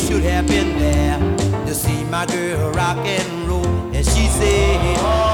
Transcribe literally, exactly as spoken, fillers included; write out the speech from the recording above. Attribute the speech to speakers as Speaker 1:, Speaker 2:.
Speaker 1: should have been there to see my girl rock and roll. And she said,